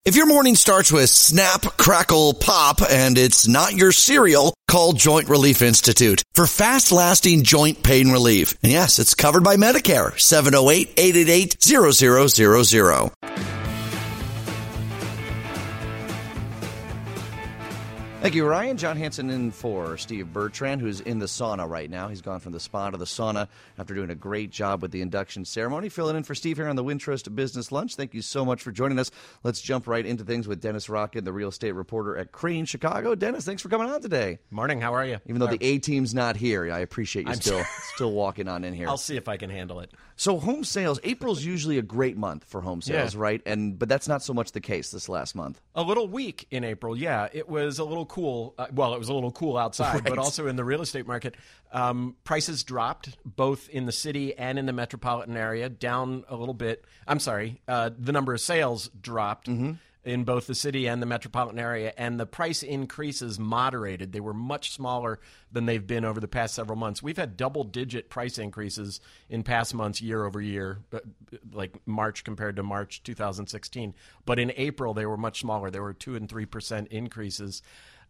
If your morning starts with snap, crackle, pop, and it's not your cereal, call Joint Relief Institute for fast-lasting joint pain relief. And yes, it's covered by Medicare. 708-888-0000. Thank you, Ryan. John Hanson in for Steve Bertrand, who's in the sauna right now. He's gone from the spa to the sauna after doing a great job with the induction ceremony. Filling in for Steve here on the Wintrust Business Lunch. Thank you so much for joining us. Let's jump right into things with Dennis Rockin, the real estate reporter at Crane Chicago. Dennis, thanks for coming on today. Morning. How are you? Even though the A-team's not here, I appreciate you still walking on in here. I'll see if I can handle it. So home sales, April's usually a great month for home sales, right? But that's not so much the case this last month. A little weak in April, yeah. It was a little cool. It was a little cool outside, right. But also in the real estate market. Prices dropped both in the city and in the metropolitan area, down a little bit. I'm sorry, the number of sales dropped in both the city and the metropolitan area, and the price increases moderated. They were much smaller than they've been over the past several months. We've had double-digit price increases in past months, year over year, like March compared to March 2016. But in April, they were much smaller. They were 2% and 3% increases.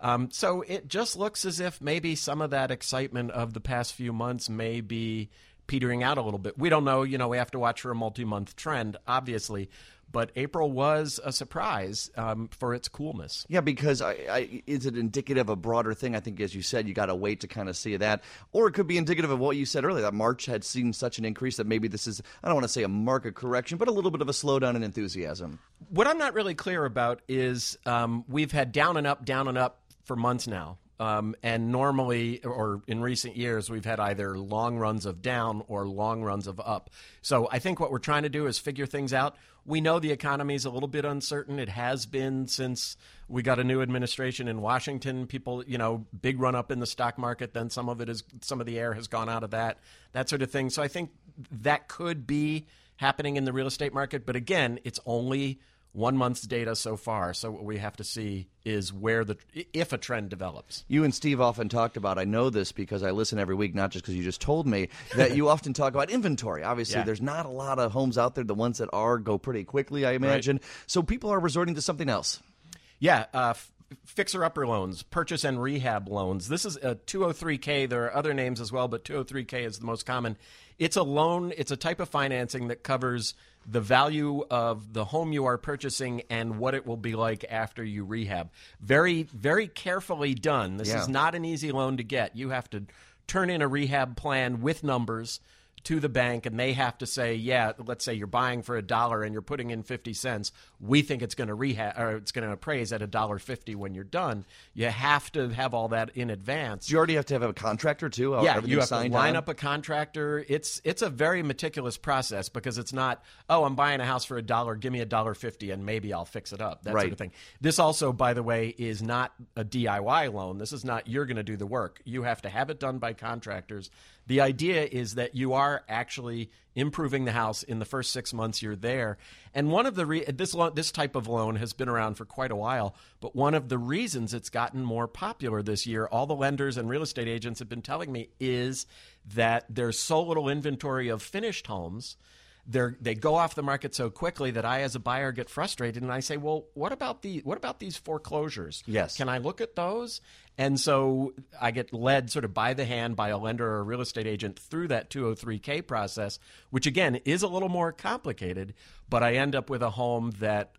So it just looks as if maybe some of that excitement of the past few months may be petering out a little bit. We don't know. We have to watch for a multi-month trend, obviously. But April was a surprise for its coolness. Yeah, because is it indicative of a broader thing? I think, as you said, you got to wait to kind of see that. Or it could be indicative of what you said earlier, that March had seen such an increase that maybe this is, I don't want to say a market correction, but a little bit of a slowdown in enthusiasm. What I'm not really clear about is we've had down and up for months now. And normally, or in recent years, we've had either long runs of down or long runs of up. So I think what we're trying to do is figure things out. We know the economy is a little bit uncertain. It has been since we got a new administration in Washington. People, big run up in the stock market. Then some of the air has gone out of that sort of thing. So I think that could be happening in the real estate market. But again, it's only 1 month's data so far. So what we have to see is if a trend develops. You and Steve often talked about, I know this because I listen every week, not just because you just told me, that you often talk about inventory. Obviously, there's not a lot of homes out there. The ones that are go pretty quickly, I imagine. Right. So people are resorting to something else. Yeah, fixer-upper loans, purchase and rehab loans. This is a 203K. There are other names as well, but 203K is the most common. It's a loan. It's a type of financing that covers the value of the home you are purchasing and what it will be like after you rehab. Very, very carefully done. This is not an easy loan to get. You have to turn in a rehab plan with numbers to the bank, and they have to say, let's say you're buying for $1 and you're putting in 50 cents. We think it's going to it's going to appraise at $1.50 when you're done. You have to have all that in advance. Do you already have to have a contractor too? You have to line up a contractor. It's a very meticulous process because it's not, I'm buying a house for $1, give me $1.50 and maybe I'll fix it up. That sort of thing. This also, by the way, is not a DIY loan. This is not you're going to do the work. You have to have it done by contractors. The idea is that you are actually improving the house in the first 6 months you're there. And one of the this type of loan has been around for quite a while, but one of the reasons it's gotten more popular this year, all the lenders and real estate agents have been telling me, is that there's so little inventory of finished homes. They go off the market so quickly that I, as a buyer, get frustrated, and I say, well, what about these foreclosures? Yes. Can I look at those? And so I get led sort of by the hand by a lender or a real estate agent through that 203K process, which, again, is a little more complicated, but I end up with a home that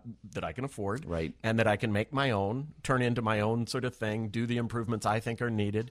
I can afford, right, and that I can make my own, turn into my own sort of thing, do the improvements I think are needed.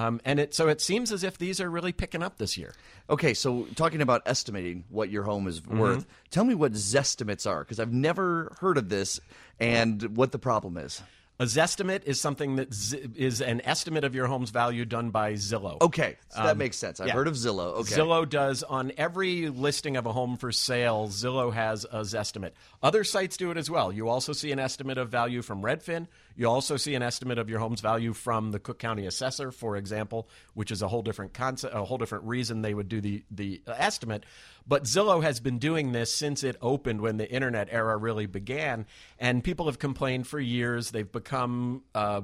So it seems as if these are really picking up this year. Okay, so talking about estimating what your home is worth, tell me what Zestimates are, because I've never heard of this, and what the problem is. A Zestimate is something that is an estimate of your home's value done by Zillow. Okay, so that makes sense. I've heard of Zillow. Okay. Zillow does, on every listing of a home for sale, Zillow has a Zestimate. Other sites do it as well. You also see an estimate of value from Redfin. You also see an estimate of your home's value from the Cook County Assessor, for example, which is a whole different concept, a whole different reason they would do the estimate. But Zillow has been doing this since it opened, when the internet era really began, and people have complained for years. They've become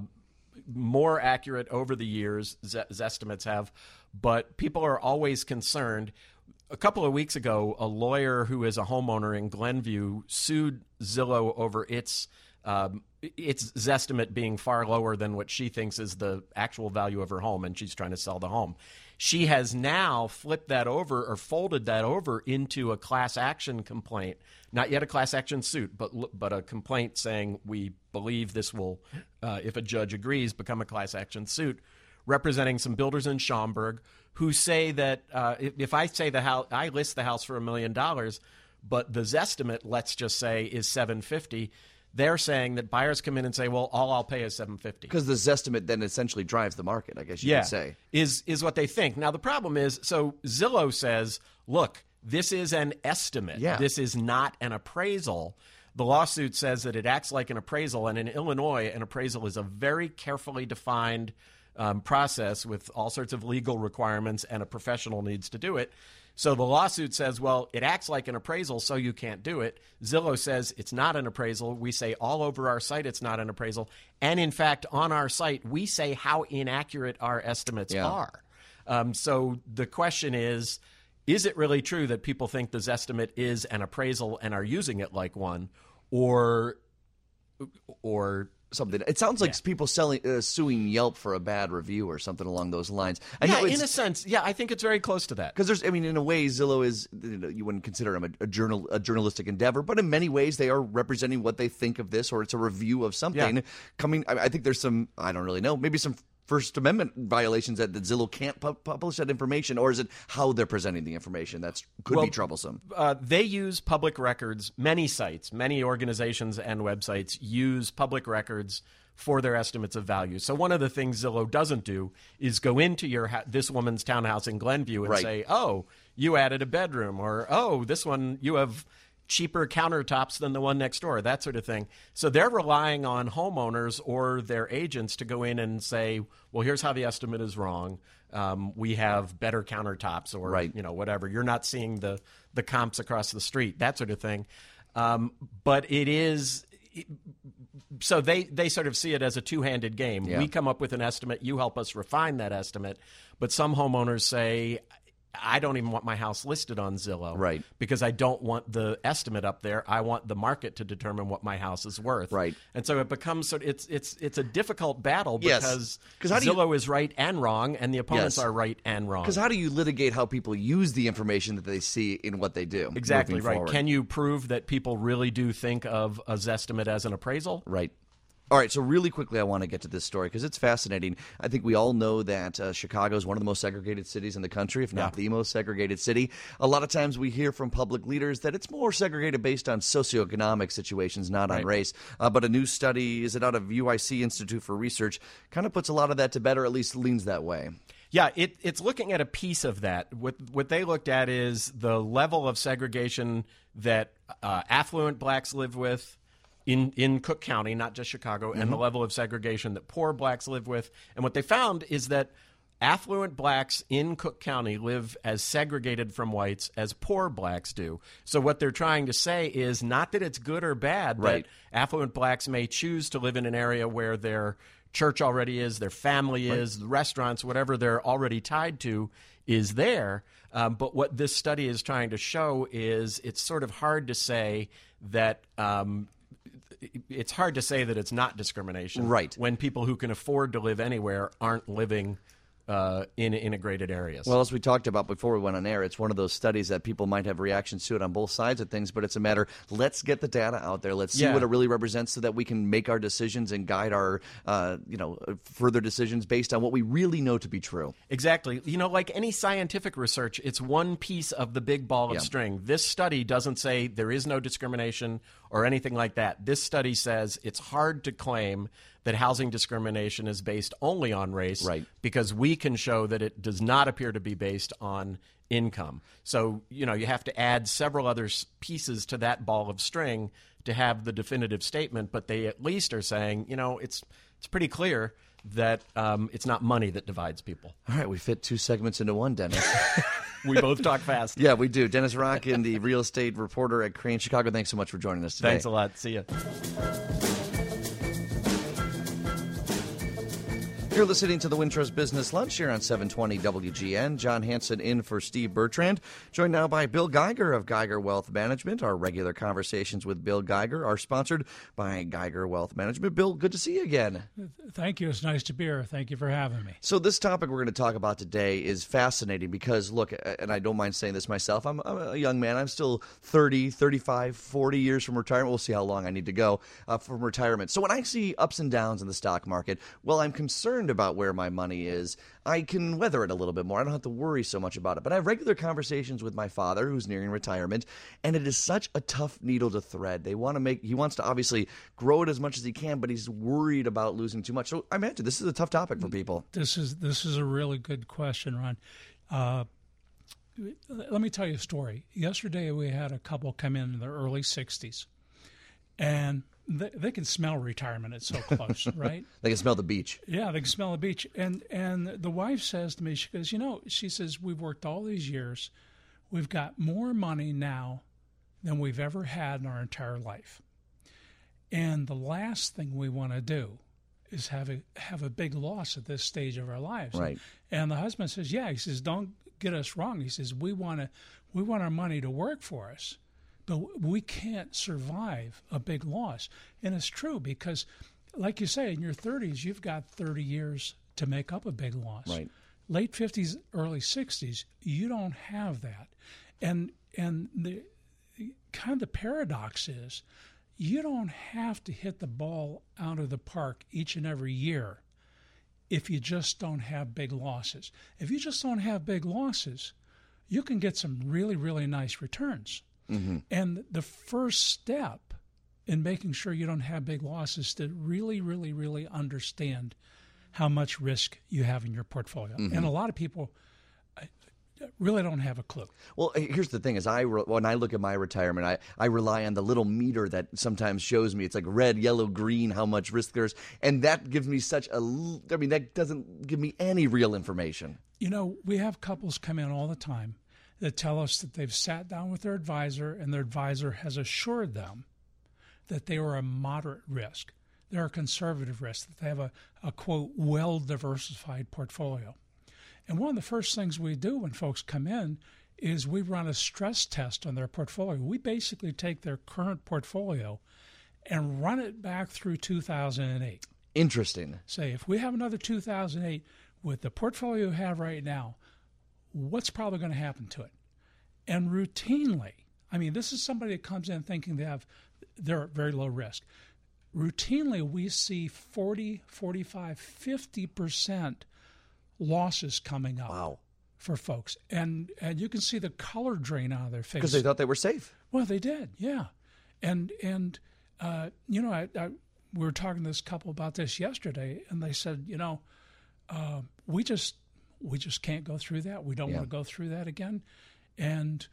more accurate over the years, Zestimates have, but people are always concerned. A couple of weeks ago, a lawyer who is a homeowner in Glenview sued Zillow over its Zestimate being far lower than what she thinks is the actual value of her home, and she's trying to sell the home. She has now flipped that over or folded that over into a class action complaint. Not yet a class action suit, but a complaint saying we believe this will, if a judge agrees, become a class action suit, representing some builders in Schaumburg who say that if I say I list the house for $1 million, but the Zestimate, let's just say, is $750,000. They're saying that buyers come in and say, well, all I'll pay is $750,000. Because the Zestimate then essentially drives the market, I guess you could say. Is what they think. Now, the problem is, so Zillow says, look, this is an estimate. Yeah. This is not an appraisal. The lawsuit says that it acts like an appraisal, and in Illinois, an appraisal is a very carefully defined process with all sorts of legal requirements, and a professional needs to do it. So the lawsuit says, well, it acts like an appraisal, so you can't do it. Zillow says it's not an appraisal. We say all over our site it's not an appraisal. And, in fact, on our site, we say how inaccurate our estimates are. So the question is it really true that people think the Zestimate is an appraisal and are using it like one, or something? It sounds like people suing Yelp for a bad review or something along those lines. In a sense, I think it's very close to that. Because in a way, Zillow is, you wouldn't consider them a journalistic endeavor, but in many ways they are representing what they think of this, or it's a review of something coming. I think there's some, I don't really know, maybe some First Amendment violations that Zillow can't publish that information, or is it how they're presenting the information that could be troublesome? They use public records. Many sites, many organizations and websites use public records for their estimates of value. So one of the things Zillow doesn't do is go into this woman's townhouse in Glenview and say, oh, you added a bedroom, or oh, this one, you have cheaper countertops than the one next door, that sort of thing. So they're relying on homeowners or their agents to go in and say, well, here's how the estimate is wrong. We have better countertops, or whatever. You're not seeing the comps across the street, that sort of thing. But it is so they sort of see it as a two-handed game. We come up with an estimate, you help us refine that estimate. But some homeowners say, I don't even want my house listed on Zillow, because I don't want the estimate up there. I want the market to determine what my house is worth, And so it becomes it's a difficult battle because Zillow is right and wrong, and the opponents are right and wrong. Because how do you litigate how people use the information that they see in what they do? Exactly right. Forward? Can you prove that people really do think of a Zestimate as an appraisal? Right. All right, so really quickly I want to get to this story because it's fascinating. I think we all know that Chicago is one of the most segregated cities in the country, if not the most segregated city. A lot of times we hear from public leaders that it's more segregated based on socioeconomic situations, not on race. But a new study, is it out of UIC Institute for Research, kind of puts a lot of that to bed, or at least leans that way. Yeah, it's looking at a piece of that. What they looked at is the level of segregation that affluent blacks live with in Cook County, not just Chicago, and the level of segregation that poor blacks live with. And what they found is that affluent blacks in Cook County live as segregated from whites as poor blacks do. So what they're trying to say is not that it's good or bad that affluent blacks may choose to live in an area where their church already is, their family is, the restaurants, whatever they're already tied to is there. But what this study is trying to show is it's sort of hard to say that it's hard to say that it's not discrimination when people who can afford to live anywhere aren't living in integrated areas. Well, as we talked about before we went on air, it's one of those studies that people might have reactions to it on both sides of things, but it's a matter, let's get the data out there. Let's see what it really represents so that we can make our decisions and guide our further decisions based on what we really know to be true. Exactly. Like any scientific research, it's one piece of the big ball of string. This study doesn't say there is no discrimination or anything like that. This study says it's hard to claim that housing discrimination is based only on race because we can show that it does not appear to be based on income. So, you have to add several other pieces to that ball of string to have the definitive statement, but they at least are saying, it's pretty clear that it's not money that divides people. All right, we fit two segments into one, Dennis. We both talk fast. Yeah, we do. Dennis Rockin, the real estate reporter at Crain Chicago, thanks so much for joining us today. Thanks a lot. See you. You're listening to the Wintrust Business Lunch here on 720 WGN. John Hanson in for Steve Bertrand. Joined now by Bill Geiger of Geiger Wealth Management. Our regular conversations with Bill Geiger are sponsored by Geiger Wealth Management. Bill, good to see you again. Thank you. It's nice to be here. Thank you for having me. So this topic we're going to talk about today is fascinating because, look, and I don't mind saying this myself, I'm a young man. I'm still 30, 35, 40 years from retirement. We'll see how long I need to go from retirement. So when I see ups and downs in the stock market, well, I'm concerned about where my money is. I can weather it a little bit more. I don't have to worry so much about it. But I have regular conversations with my father, who's nearing retirement, and it is such a tough needle to thread. He wants to obviously grow it as much as he can, but he's worried about losing too much. So I imagine this is a tough topic for people. This is a really good question, Ron. Let me tell you a story. Yesterday we had a couple come in their early 60s, and they can smell retirement. It's so close, right? They can smell the beach. Yeah, they can smell the beach. And the wife says to me, she goes, she says, we've worked all these years. We've got more money now than we've ever had in our entire life. And the last thing we want to do is have a big loss at this stage of our lives. Right. And the husband says, yeah, he says, don't get us wrong. He says, we want our money to work for us. But we can't survive a big loss. And it's true because, like you say, in your 30s, you've got 30 years to make up a big loss. Right. Late 50s, early 60s, you don't have that. And the kind of the paradox is you don't have to hit the ball out of the park each and every year if you just don't have big losses. If you just don't have big losses, you can get some really, really nice returns. Mm-hmm. And the first step in making sure you don't have big losses is to really, really, really understand how much risk you have in your portfolio. Mm-hmm. And a lot of people really don't have a clue. Well, here's the thing: is when I look at my retirement, I rely on the little meter that sometimes shows me. It's like red, yellow, green, how much risk there's, and that gives me that doesn't give me any real information. We have couples come in all the time that tell us that they've sat down with their advisor and their advisor has assured them that they are a moderate risk. They're a conservative risk, that they have a quote, well-diversified portfolio. And one of the first things we do when folks come in is we run a stress test on their portfolio. We basically take their current portfolio and run it back through 2008. Interesting. Say, if we have another 2008 with the portfolio you have right now, what's probably going to happen to it? And routinely, this is somebody that comes in thinking they're at very low risk. Routinely, we see 40, 45, 50% losses coming up. Wow. For folks. And you can see the color drain out of their face. Because they thought they were safe. Well, they did, yeah. And we were talking to this couple about this yesterday, and they said, we just can't go through that. We don't want to go through that again. And,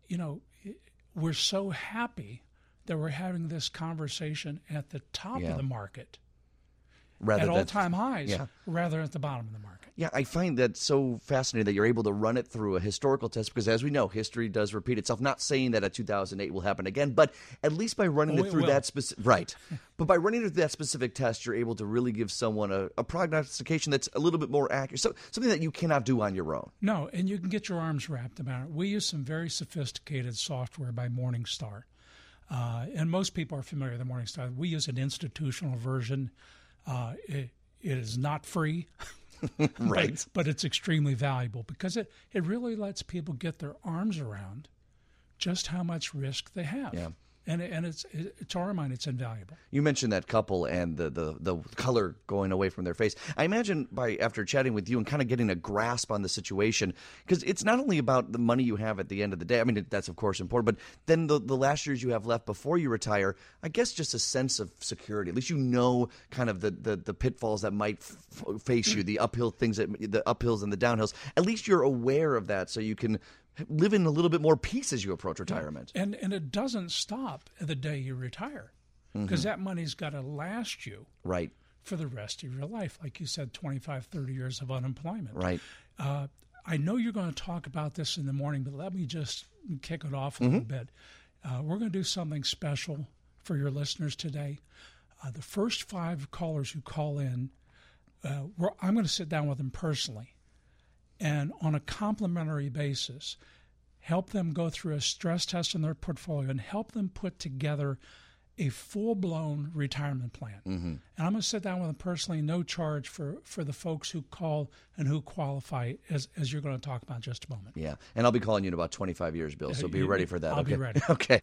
we're so happy that we're having this conversation at the top of the market, at all-time highs, rather than at the bottom of the market. Yeah, I find that so fascinating that you're able to run it through a historical test because, as we know, history does repeat itself. Not saying that a 2008 will happen again, but at least by running it through that specific But by running it through that specific test, you're able to really give someone a prognostication that's a little bit more accurate, so something that you cannot do on your own. No, and you can get your arms wrapped around it. We use some very sophisticated software by Morningstar, and most people are familiar with the Morningstar. We use an institutional version. It is not free. Right. But it's extremely valuable because it really lets people get their arms around just how much risk they have. Yeah. And it's to our mind, it's invaluable. You mentioned that couple and the color going away from their face. I imagine after chatting with you and kind of getting a grasp on the situation, because it's not only about the money you have at the end of the day. That's of course important, but then the last years you have left before you retire, I guess just a sense of security. At least kind of the pitfalls that might face you, the uphill things, the uphills and the downhills. At least you're aware of that, so you can live in a little bit more peace as you approach retirement. And it doesn't stop the day you retire, because that money's got to last you for the rest of your life. Like you said, 25, 30 years of unemployment. Right. I know you're going to talk about this in the morning, but let me just kick it off a little bit. We're going to do something special for your listeners today. The first 5 callers who call in, I'm going to sit down with them personally and on a complimentary basis, help them go through a stress test in their portfolio and help them put together a full-blown retirement plan. Mm-hmm. And I'm going to sit down with them personally, no charge for the folks who call and who qualify, as you're going to talk about in just a moment. Yeah, and I'll be calling you in about 25 years, Bill, so be ready for that. I'll be ready. Okay.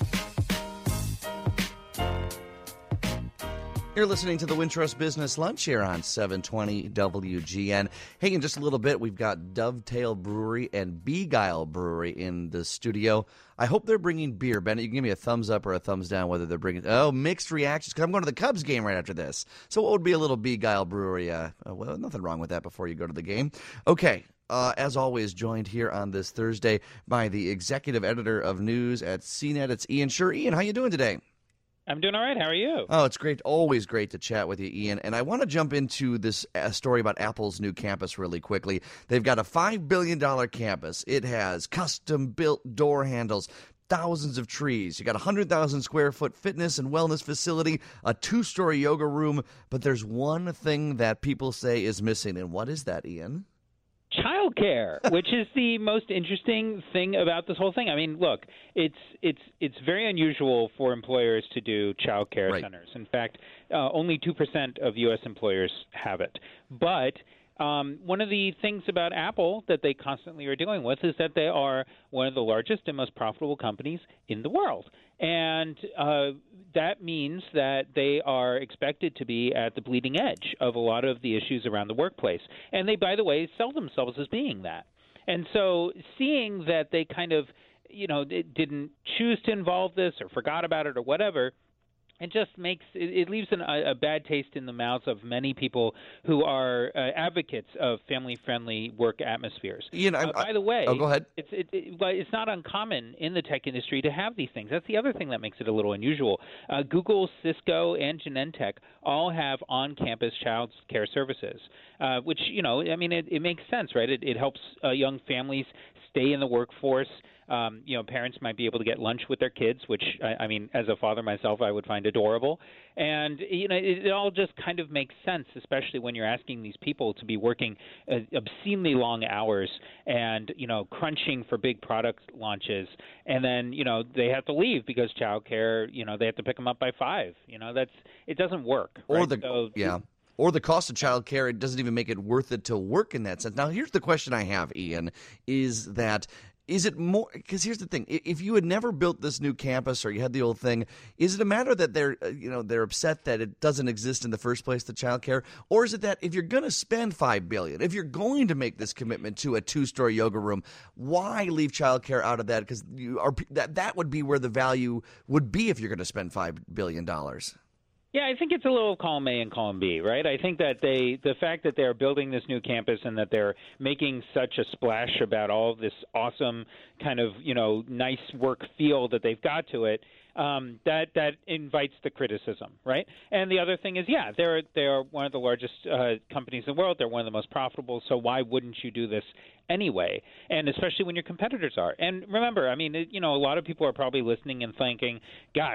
You're listening to the Wintrust Business Lunch here on 720 WGN. Hey, in just a little bit, we've got Dovetail Brewery and Beguile Brewery in the studio. I hope they're bringing beer. Bennett, you can give me a thumbs up or a thumbs down whether they're bringing... Oh, mixed reactions, because I'm going to the Cubs game right after this. So what would be a little Beguile Brewery? Well, nothing wrong with that before you go to the game. Okay. As always, joined here on this Thursday by the executive editor of news at CNET. It's Ian Sherr. Ian, how you doing today? I'm doing all right. How are you? Oh, it's great. Always great to chat with you, Ian. And I want to jump into this story about Apple's new campus really quickly. They've got a $5 billion campus. It has custom-built door handles, thousands of trees. You got a 100,000 square foot fitness and wellness facility, a 2-story yoga room. But there's one thing that people say is missing. And what is that, Ian? Childcare, which is the most interesting thing about this whole thing. I mean, look, it's very unusual for employers to do childcare centers. In fact, only 2% of U.S. employers have it. But one of the things about Apple that they constantly are dealing with is that they are one of the largest and most profitable companies in the world. And that means that they are expected to be at the bleeding edge of a lot of the issues around the workplace. And they, by the way, sell themselves as being that. And so seeing that they kind of, didn't choose to involve this or forgot about it or whatever, it just it leaves a bad taste in the mouths of many people who are advocates of family-friendly work atmospheres. Ian, by the way, go ahead. It's not uncommon in the tech industry to have these things. That's the other thing that makes it a little unusual. Google, Cisco, and Genentech all have on-campus child care services, which, it makes sense, right? It helps young families stay in the workforce. Parents might be able to get lunch with their kids, which, as a father myself, I would find adorable. And, it all just kind of makes sense, especially when you're asking these people to be working obscenely long hours and, crunching for big product launches. And then, they have to leave because childcare, they have to pick them up by 5. It doesn't work. Right? Or the cost of child care, it doesn't even make it worth it to work in that sense. Now, here's the question I have, Ian, is it more – because here's the thing. If you had never built this new campus or you had the old thing, is it a matter that they're upset that it doesn't exist in the first place, the child care? Or is it that if you're going to spend $5 billion, if you're going to make this commitment to a 2-story yoga room, why leave child care out of that? Because that would be where the value would be if you're going to spend $5 billion. Yeah, I think it's a little column A and column B, right? I think that the fact that they're building this new campus and that they're making such a splash about all of this awesome kind of, nice work feel that they've got to it, that invites the criticism, right? And the other thing is, they're one of the largest companies in the world. They're one of the most profitable. So why wouldn't you do this anyway? And especially when your competitors are. And remember, a lot of people are probably listening and thinking, gosh,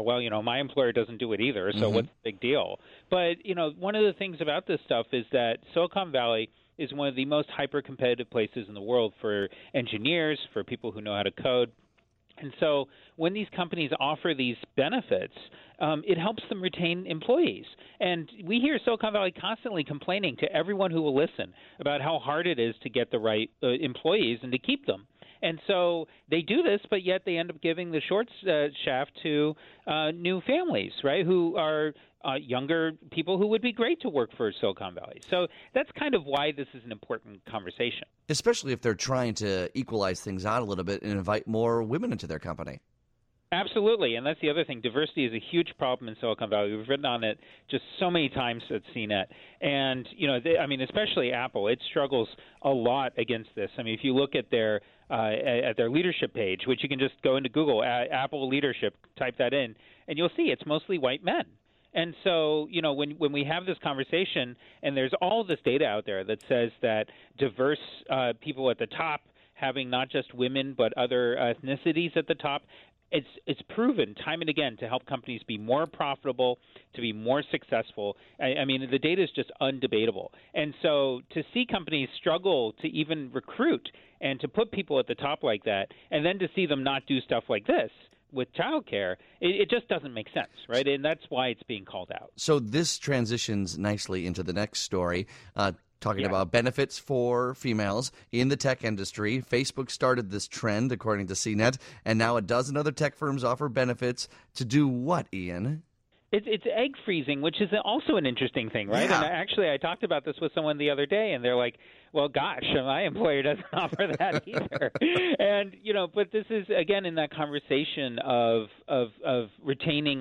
my employer doesn't do it either. So what's the big deal? But, one of the things about this stuff is that Silicon Valley is one of the most hyper-competitive places in the world for engineers, for people who know how to code. And so when these companies offer these benefits, it helps them retain employees. And we hear Silicon Valley constantly complaining to everyone who will listen about how hard it is to get the right employees and to keep them. And so they do this, but yet they end up giving the short shaft to new families, right, who are younger people who would be great to work for Silicon Valley. So that's kind of why this is an important conversation. Especially if they're trying to equalize things out a little bit and invite more women into their company. Absolutely, and that's the other thing. Diversity is a huge problem in Silicon Valley. We've written on it just so many times at CNET. And, especially Apple, it struggles a lot against this. If you look at their leadership page, which you can just go into Google, Apple leadership, type that in, and you'll see it's mostly white men. And so, when we have this conversation, and there's all this data out there that says that diverse people at the top, having not just women but other ethnicities at the top, it's proven time and again to help companies be more profitable, to be more successful. I mean, the data is just undebatable. And so to see companies struggle to even recruit and to put people at the top like that, and then to see them not do stuff like this with childcare, it just doesn't make sense, right? And that's why it's being called out. So this transitions nicely into the next story. Talking about benefits for females in the tech industry. Facebook started this trend, according to CNET, and now a dozen other tech firms offer benefits to do what, Ian? It's egg freezing, which is also an interesting thing, right? Yeah. And actually, I talked about this with someone the other day, and they're like, well, gosh, my employer doesn't offer that either. And, but this is, again, in that conversation of retaining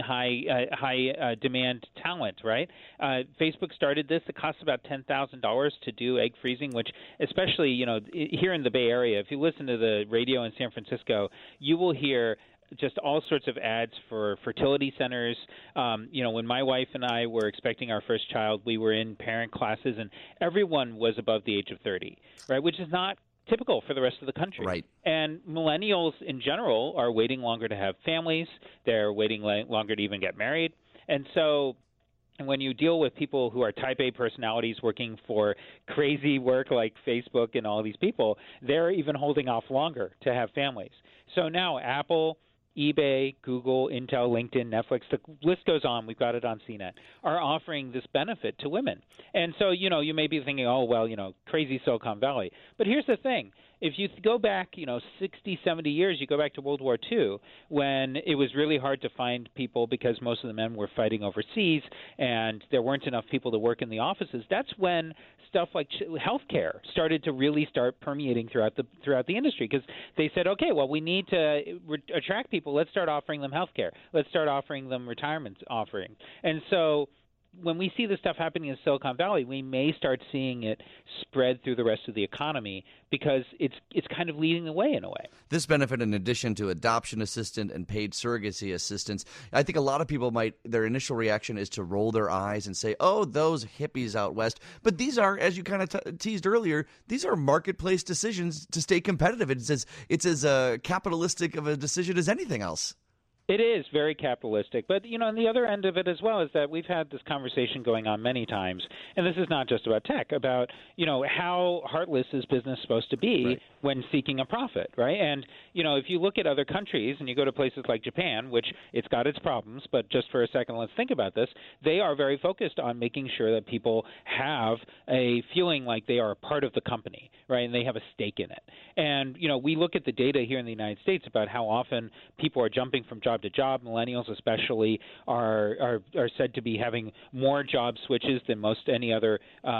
high demand talent, right? Facebook started this. It costs about $10,000 to do egg freezing, which especially, here in the Bay Area, if you listen to the radio in San Francisco, you will hear just all sorts of ads for fertility centers. When my wife and I were expecting our first child, we were in parent classes, and everyone was above the age of 30, right, which is not typical for the rest of the country. Right. And millennials in general are waiting longer to have families. They're waiting longer to even get married. And so when you deal with people who are type A personalities working for crazy work like Facebook and all these people, they're even holding off longer to have families. So now Apple, eBay, Google, Intel, LinkedIn, Netflix, the list goes on, we've got it on CNET, are offering this benefit to women. And so, you may be thinking, oh, well, crazy Silicon Valley. But here's the thing. If you go back, 60, 70 years, you go back to World War II, when it was really hard to find people because most of the men were fighting overseas and there weren't enough people to work in the offices. That's when stuff like healthcare started to really start permeating throughout the industry, because they said, okay, well, we need to attract people. Let's start offering them healthcare. Let's start offering them retirement offerings. And so when we see this stuff happening in Silicon Valley, we may start seeing it spread through the rest of the economy, because it's kind of leading the way in a way. This benefit, in addition to adoption assistant and paid surrogacy assistance, I think a lot of people their initial reaction is to roll their eyes and say, oh, those hippies out west. But these are, as you kind of teased earlier, these are marketplace decisions to stay competitive. It's as capitalistic of a decision as anything else. It is very capitalistic. But, on the other end of it as well is that we've had this conversation going on many times, and this is not just about tech, about, how heartless is business supposed to be when seeking a profit, right? And, if you look at other countries and you go to places like Japan, which it's got its problems, but just for a second, let's think about this. They are very focused on making sure that people have a feeling like they are a part of the company, right, and they have a stake in it. And, we look at the data here in the United States about how often people are jumping from job to job. Millennials especially are said to be having more job switches than most any other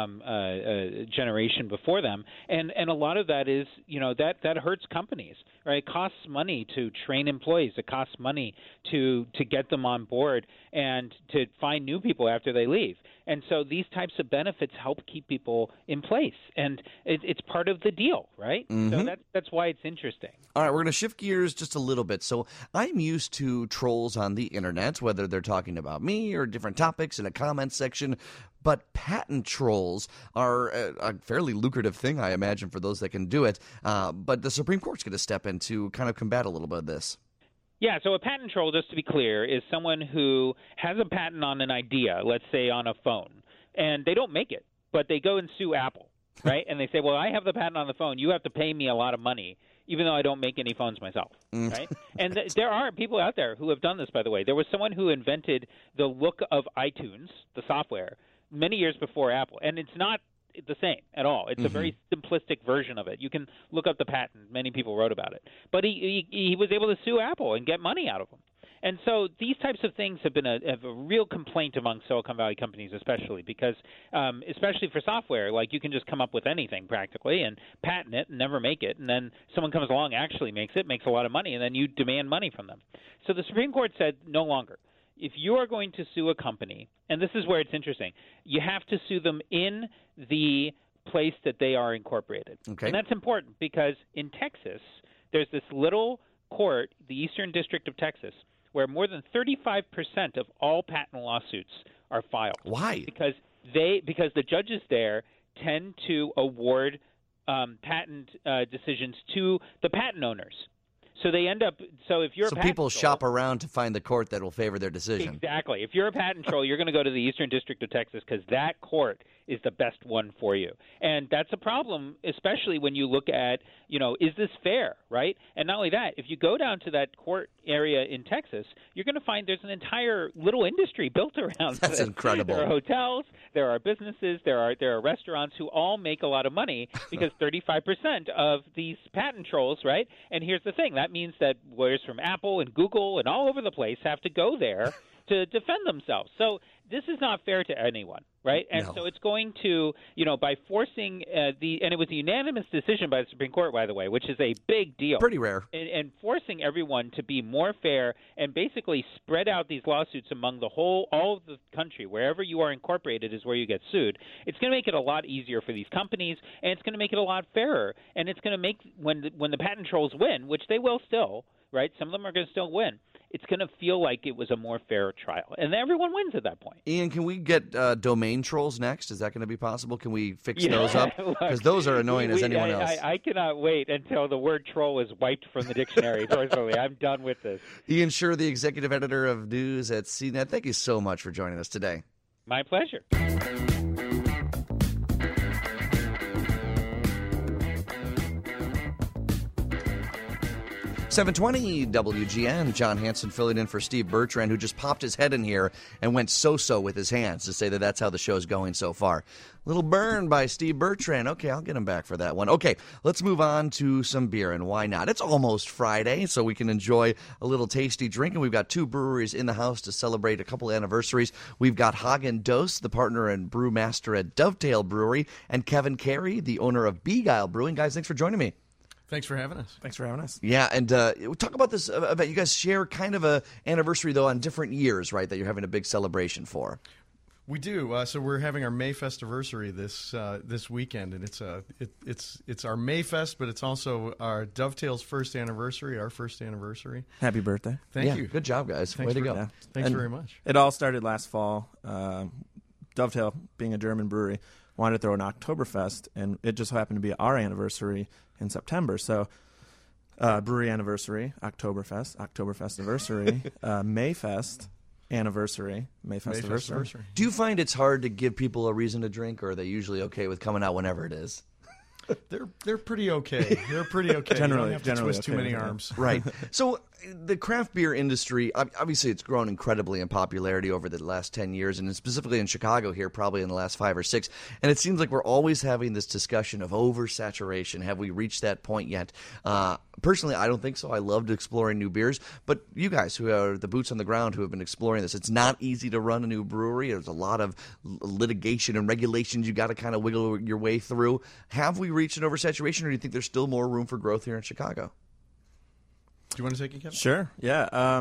generation before them, and a lot of that is that hurts companies, right? It costs money to train employees. It costs money to get them on board and to find new people after they leave. And so these types of benefits help keep people in place, and it's part of the deal, right? Mm-hmm. So that's why it's interesting. All right, we're going to shift gears just a little bit. So I'm used to trolls on the internet, whether they're talking about me or different topics in a comment section. But patent trolls are a fairly lucrative thing, I imagine, for those that can do it. But the Supreme Court's going to step in to kind of combat a little bit of this. Yeah, so a patent troll, just to be clear, is someone who has a patent on an idea, let's say on a phone, and they don't make it, but they go and sue Apple, right? And they say, well, I have the patent on the phone. You have to pay me a lot of money, even though I don't make any phones myself, right? And there are people out there who have done this, by the way. There was someone who invented the look of iTunes, the software, many years before Apple, and it's not the same at all. It's a very simplistic version of it. You can look up the patent. Many people wrote about it. But he was able to sue Apple and get money out of them. And so these types of things have been a real complaint among Silicon Valley companies, especially because, especially for software, like you can just come up with anything practically and patent it and never make it, and then someone comes along, actually makes it, makes a lot of money, and then you demand money from them. So the Supreme Court said no longer. If you are going to sue a company, and this is where it's interesting, you have to sue them in the place that they are incorporated. Okay. And that's important because in Texas, there's this little court, the Eastern District of Texas, where more than 35% of all patent lawsuits are filed. Why? Because the judges there tend to award patent decisions to the patent owners. So they end up. So if you're so a patent people troll, shop around to find the court that will favor their decision. Exactly. If you're a patent troll, you're going to go to the Eastern District of Texas because that court is the best one for you. And that's a problem, especially when you look at, is this fair, right? And not only that, if you go down to that court area in Texas, you're going to find there's an entire little industry built around That's this. incredible. There are hotels, there are businesses, there are restaurants who all make a lot of money because 35% of these patent trolls, right? And here's the thing. That means that lawyers from Apple and Google and all over the place have to go there to defend themselves. So this is not fair to anyone, right? And so it's going to, by forcing and it was a unanimous decision by the Supreme Court, by the way, which is a big deal. Pretty rare. And forcing everyone to be more fair and basically spread out these lawsuits among all of the country, wherever you are incorporated is where you get sued. It's going to make it a lot easier for these companies, and it's going to make it a lot fairer. And it's going to make, when the patent trolls win, which they will still, right? Some of them are going to still win. It's going to feel like it was a more fair trial. And everyone wins at that point. Ian, can we get domain trolls next? Is that going to be possible? Can we fix those up? Because those are annoying as anyone else. I cannot wait until the word troll is wiped from the dictionary. Personally, I'm done with this. Ian Sherr, the executive editor of news at CNET, thank you so much for joining us today. My pleasure. 720 WGN, John Hanson filling in for Steve Bertrand, who just popped his head in here and went so-so with his hands to say that that's how the show's going so far. Little burn by Steve Bertrand. Okay, I'll get him back for that one. Okay, let's move on to some beer, and why not? It's almost Friday, so we can enjoy a little tasty drink, and we've got two breweries in the house to celebrate a couple anniversaries. We've got Häagen-Dazs, the partner and brewmaster at Dovetail Brewery, and Kevin Carey, the owner of Beguile Brewing. Guys, thanks for joining me. Thanks for having us. Thanks for having us. Yeah, and we'll talk about this. About you guys share kind of a anniversary though on different years, right? That you're having a big celebration for. We do. So we're having our Mayfest anniversary this weekend, and it's our Mayfest, but it's also our Dovetail's first anniversary, our first anniversary. Happy birthday! Thank you. Good job, guys. Thanks Way to go. Yeah. Thanks very much. It all started last fall. Dovetail, being a German brewery, wanted to throw an Oktoberfest, and it just happened to be our anniversary in September. So, brewery anniversary, Oktoberfest anniversary, Mayfest anniversary, Mayfest anniversary. Do you find it's hard to give people a reason to drink, or are they usually okay with coming out whenever it is? They're pretty okay. They're pretty okay. Generally, you don't have to twist okay too many with that. arms. Right. So the craft beer industry, obviously it's grown incredibly in popularity over the last 10 years, and specifically in Chicago here, probably in the last 5 or 6. And it seems like we're always having this discussion of oversaturation. Have we reached that point yet? Personally, I don't think so. I loved exploring new beers. But you guys who are the boots on the ground who have been exploring this, it's not easy to run a new brewery. There's a lot of litigation and regulations you got to kind of wiggle your way through. Have we reached an oversaturation, or do you think there's still more room for growth here in Chicago? Do you want to take it, Kevin? Sure. Yeah.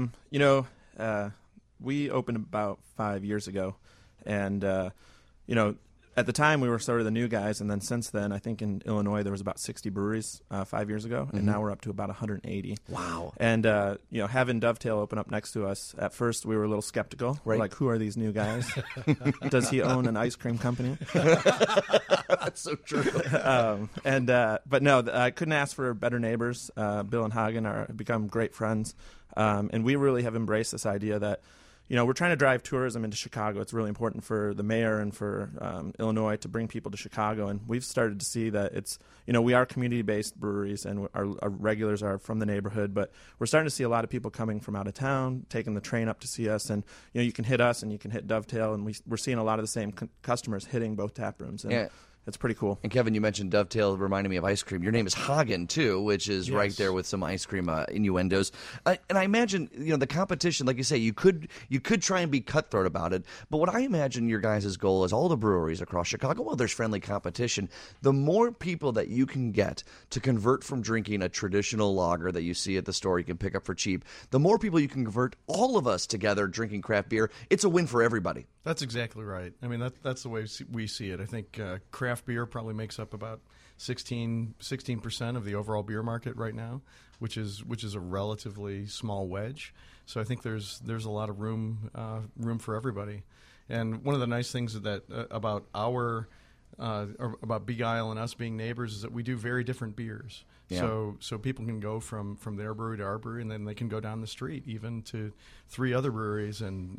We opened about 5 years ago, and at the time we were sort of the new guys, and then since then, I think in Illinois there was about 60 breweries 5 years ago, and now we're up to about 180. Wow. And having Dovetail open up next to us, at first we were a little skeptical. Right. Like, who are these new guys? Does he own an ice cream company? That's so true. But no, I couldn't ask for better neighbors. Bill and Hagen have become great friends, and we really have embraced this idea that, we're trying to drive tourism into Chicago. It's really important for the mayor and for Illinois to bring people to Chicago, and we've started to see that it's, we are community-based breweries, and our regulars are from the neighborhood, but we're starting to see a lot of people coming from out of town, taking the train up to see us, and, you can hit us and you can hit Dovetail, and we're seeing a lot of the same customers hitting both tap rooms, and Yeah. it's pretty cool. And Kevin, you mentioned Dovetail, reminding me of ice cream. Your name is Hagen, too, which is right there with some ice cream innuendos. And I imagine, the competition, like you say, you could try and be cutthroat about it. But what I imagine your guys' goal is all the breweries across Chicago, well, there's friendly competition. The more people that you can get to convert from drinking a traditional lager that you see at the store you can pick up for cheap, the more people you can convert all of us together drinking craft beer, it's a win for everybody. That's exactly right. I mean, that's the way we see it. I think craft beer probably makes up about 16% of the overall beer market right now, which is a relatively small wedge. So I think there's a lot of room for everybody. And one of the nice things that about our about Beguile and us being neighbors is that we do very different beers. Yeah. So people can go from their brewery to our brewery, and then they can go down the street even to 3 other breweries and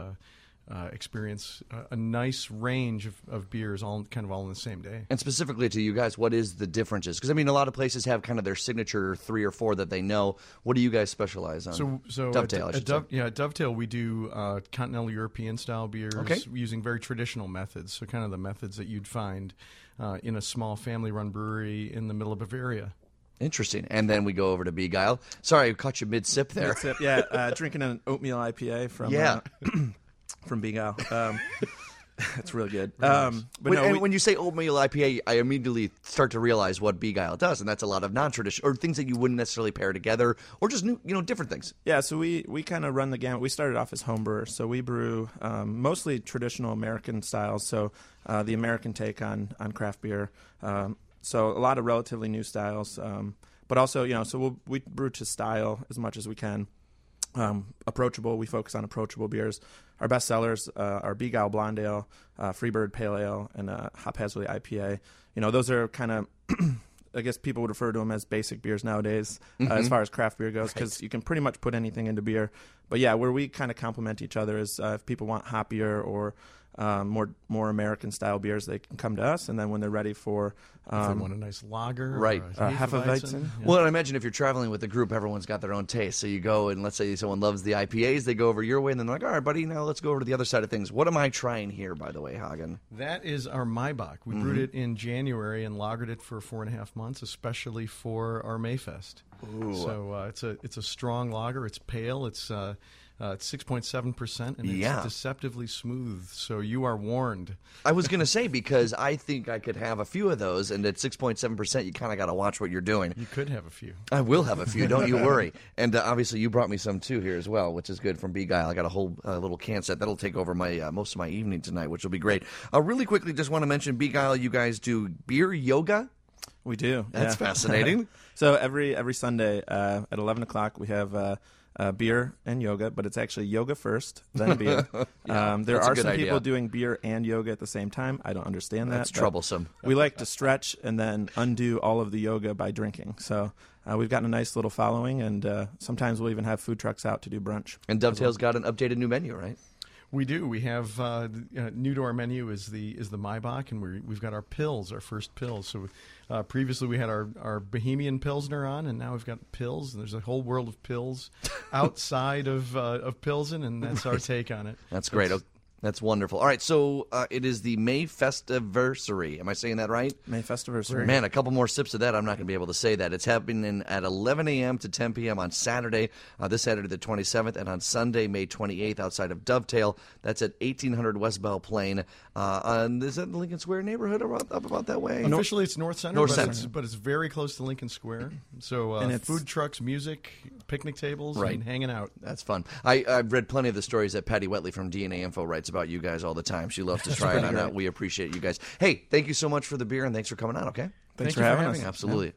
experience a nice range of beers all in the same day. And specifically to you guys, what is the differences? Because, I mean, a lot of places have kind of their signature 3 or 4 that they know. What do you guys specialize on? So Dovetail, at Dovetail, we do continental European-style beers using very traditional methods, so kind of the methods that you'd find in a small family-run brewery in the middle of Bavaria. Interesting. And then we go over to Beguile. Sorry, I caught you mid-sip there. Mid-sip, yeah. Drinking an oatmeal IPA from... from Beguile. It's really good. But when you say oatmeal IPA, I immediately start to realize what Beguile does, and that's a lot of non-traditional, or things that you wouldn't necessarily pair together, or just new, different things. Yeah, so we kind of run the gamut. We started off as home brewers, so we brew mostly traditional American styles, so the American take on craft beer. So a lot of relatively new styles, but also, so we brew to style as much as we can. Approachable. We focus on approachable beers. Our best sellers are Beguile Blonde Ale, Freebird Pale Ale, and Haphazardly IPA. Those are kind of, I guess people would refer to them as basic beers nowadays, as far as craft beer goes, because you can pretty much put anything into beer. But yeah, where we kind of complement each other is if people want hoppier or more American style beers, they can come to us, and then when they're ready for if they want a nice lager, right, Hefeweizen. Yeah. Well, I imagine if you're traveling with a group, everyone's got their own taste. So you go, and let's say someone loves the IPAs, they go over your way, and then they're like, all right, buddy, now let's go over to the other side of things. What am I trying here, by the way, Hagen? That is our Maibach. We brewed it in January and lagered it for 4.5 months, especially for our Mayfest. Ooh. So it's a strong lager. It's pale. It's 6.7%, and it's deceptively smooth. So you are warned. I was going to say, because I think I could have a few of those, and at 6.7%, you kind of got to watch what you're doing. You could have a few. I will have a few, don't you worry. And obviously, you brought me some too here as well, which is good from Beguile. I got a whole little can set that'll take over my most of my evening tonight, which will be great. Really quickly, just want to mention Beguile. You guys do beer yoga. We do. That's fascinating. So every Sunday at 11 o'clock, we have beer and yoga, but it's actually yoga first, then beer. There are some people doing beer and yoga at the same time. I don't understand that. That's troublesome. We like to stretch and then undo all of the yoga by drinking. So we've gotten a nice little following, and sometimes we'll even have food trucks out to do brunch. And Dovetail's got an updated new menu, right? We do. We have new to our menu is the Maibach, and we've got our Pils, our first Pils. So previously we had our Bohemian Pilsner on, and now we've got Pils, and there's a whole world of Pils outside of Pilsen, and that's our take on it. That's great. That's wonderful. All right, so it is the May Festiversary. Am I saying that right? May Festiversary. Man, a couple more sips of that, I'm not going to be able to say that. It's happening at 11 a.m. to 10 p.m. on Saturday, this Saturday the 27th, and on Sunday, May 28th, outside of Dovetail. That's at 1800 West Belle Plain. Is that the Lincoln Square neighborhood up about that way? Officially, it's North Center, but it's very close to Lincoln Square. So and food trucks, music, picnic tables, and hanging out. That's fun. I've read plenty of the stories that Patty Wetley from DNA Info writes about you guys all the time. She loves to try it on that. We appreciate you guys. Hey, thank you so much for the beer, and thanks for coming on, okay? Thanks for having us. Absolutely.